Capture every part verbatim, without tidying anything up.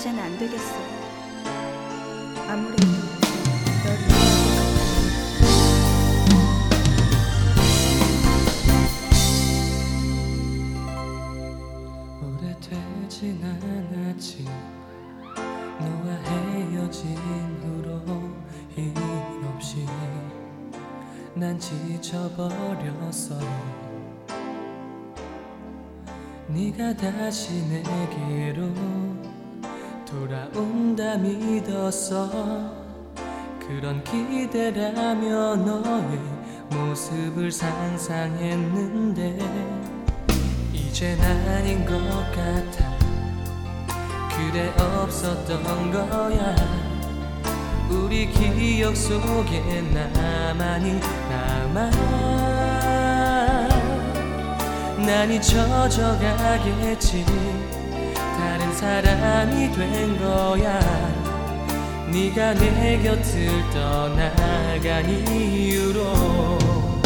이제는 안 되겠어. 아무래도 널 이해할 것 같아. 오래되진 않았지 너와 헤어진 후로 힘없이 난 지쳐버렸어. 네가 다시 내게로 돌아온다 믿었어. 그런 기대라며 너의 모습을 상상했는데 이젠 아닌 것 같아. 그래 없었던 거야. 우리 기억 속에 나만이 남아. 난 잊혀져 가겠지. 다른 사람이 된 거야. 네가 내 곁을 떠나간 이유로.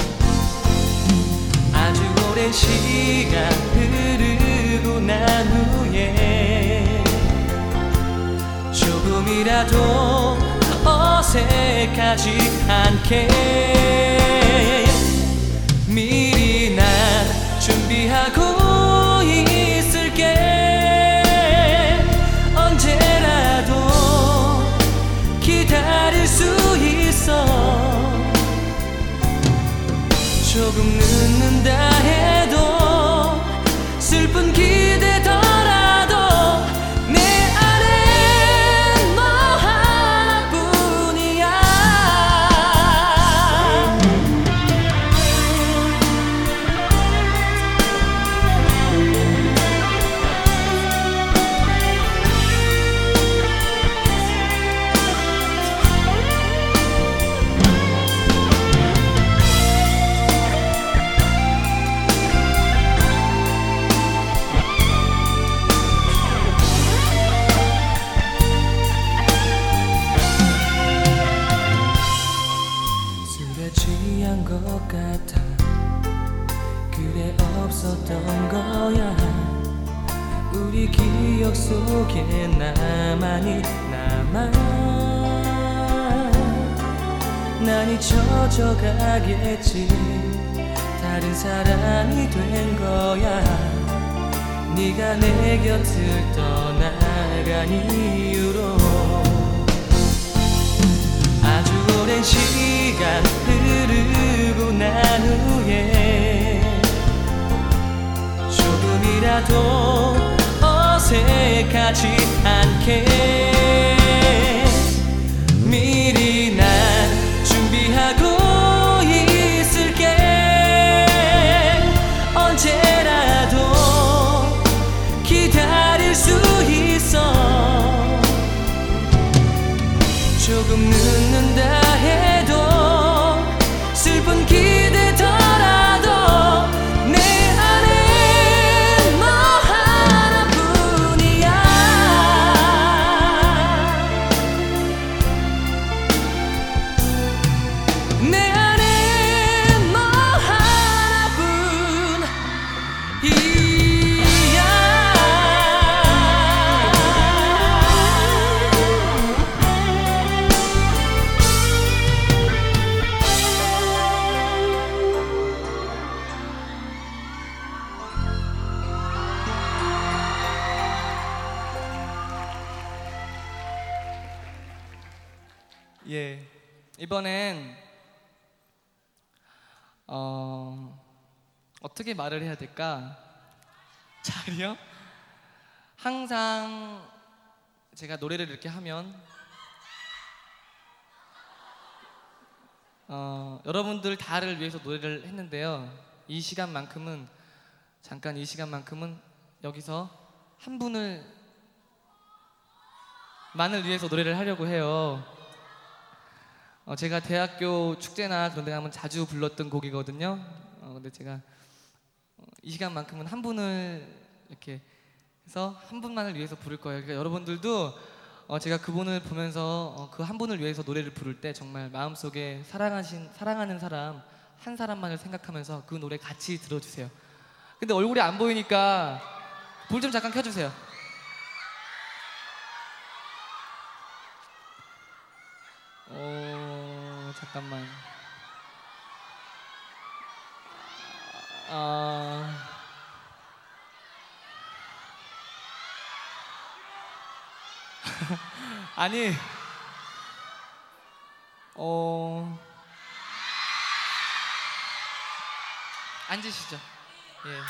아주 오랜 시간 흐르고 난 후에 조금이라도 어색하지 않게 미리 난 준비하고 있을게. 언제라도 기다릴 수 있어. 조금 늦는다 해도 슬픈 기대더라도 내 안엔 너 하나뿐이야. 술에 취한 것 같아. 그래 없었던 거야. 우리 기억 속에 나만이 남아. 난 잊혀져 가겠지. 다른 사람이 된 거야. 네가 내 곁을 떠나간 이유로. 아주 오랜 시간 흐르고 난 후에 조금이라도 어색하지 않게 미리 난 준비하고 있을게. 언제라도 기다릴 수 있어. 조금 늦는다 해도 슬픈 기대더라도 내 안엔 너 하나뿐이야. 내 안엔 너 하나뿐이야. 예, 이번엔 어, 어떻게 말을 해야 될까? 잘이요? 항상 제가 노래를 이렇게 하면 어, 여러분들 다를 위해서 노래를 했는데요. 이 시간만큼은 잠깐 이 시간만큼은 여기서 한 분을 만을 위해서 노래를 하려고 해요. 어, 제가 대학교 축제나 그런 데 가면 자주 불렀던 곡이거든요. 어, 근데 제가 어, 이 시간만큼은 한 분을 이렇게 해서 한 분만을 위해서 부를 거예요. 그러니까 여러분들도 어, 제가 그분을 보면서 어, 그 한 분을 위해서 노래를 부를 때 정말 마음속에 사랑하신, 사랑하는 사람 한 사람만을 생각하면서 그 노래 같이 들어주세요. 근데 얼굴이 안 보이니까 불 좀 잠깐 켜주세요. 잠깐만. 아, 아니, 어, 앉으시죠. 예.